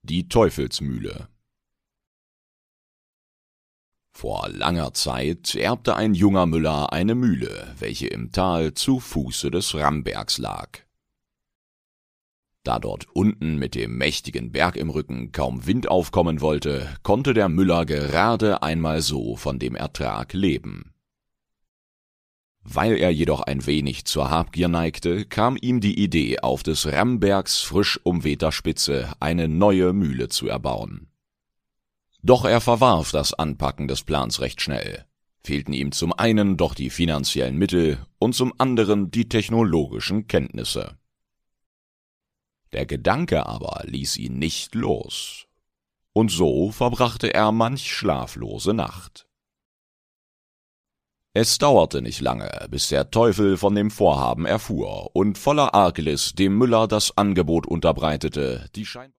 Die Teufelsmühle. Vor langer Zeit erbte ein junger Müller eine Mühle, welche im Tal zu Fuße des Rambergs lag. Da dort unten mit dem mächtigen Berg im Rücken kaum Wind aufkommen wollte, konnte der Müller gerade einmal so von dem Ertrag leben. Weil er jedoch ein wenig zur Habgier neigte, kam ihm die Idee, auf des Rambergs frisch umwehter Spitze eine neue Mühle zu erbauen. Doch er verwarf das Anpacken des Plans recht schnell. Fehlten ihm zum einen doch die finanziellen Mittel und zum anderen die technologischen Kenntnisse. Der Gedanke aber ließ ihn nicht los. Und so verbrachte er manch schlaflose Nacht. Es dauerte nicht lange, bis der Teufel von dem Vorhaben erfuhr und voller Arglis dem Müller das Angebot unterbreitete, die scheinbar